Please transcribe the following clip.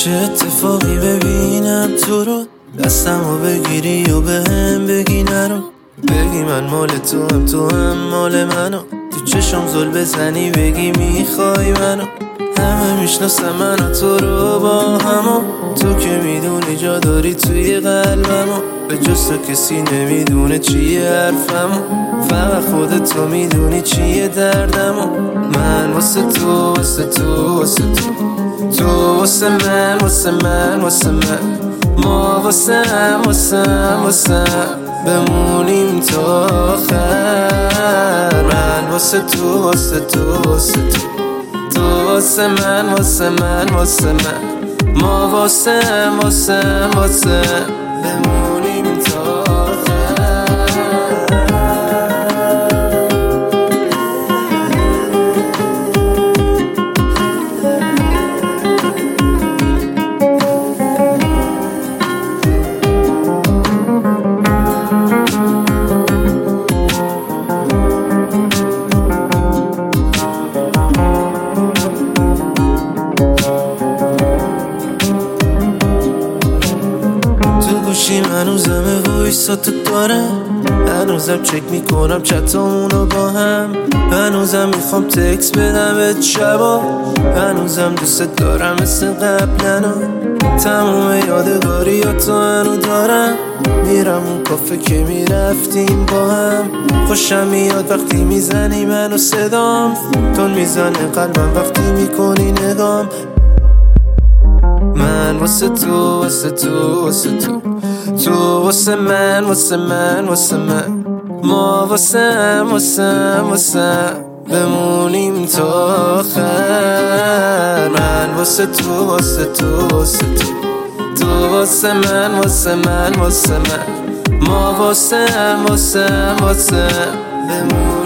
چه اتفاقی ببینم تو رو، دستمو بگیری و بهم بگی نرو، بگی من مال تو هم تو هم مال منو، تو چشم زل بزنی بگی میخوای منو. همه میشناسم من و تو رو با همو، تو که میدونی جا داری توی قلبمو، به جز تو کسی نمیدونه چیه حرفمو، فقط خودت تو میدونی چیه دردمو. من واسه تو واسه تو واسه تو واسه من واسه من واسه من، ما واسه هم واسه هم واسه هم بمونیم تا آخر. من واسه تو واسه تو واسه تو واسه من واسه من واسه من، ما واسه هم واسه هم واسه هم بمونیم تا آخر. گوشیم هنوزم وایسا تو دارم، هنوزم چک میکنم چتامونو با هم، هنوزم میخوام تکس بدم به شبا، هنوزم دوست دارم مثل قبلنا، تموم یادگاریاتو هنو دارم، میرم اون کافه که میرفتیم با هم، خوشم میاد وقتی میزنی منو صدام، تون میزنه قلبم وقتی میکنی نگام. من واسه تو واسه تو واسه تو واسه من واسه من واسه من، ما واسه هم واسه هم واسه هم بمونیم تا آخر. من واسه تو واسه تو واسه تو واسه من واسه من واسه من، ما واسه هم واسه هم واسه هم بمونیم.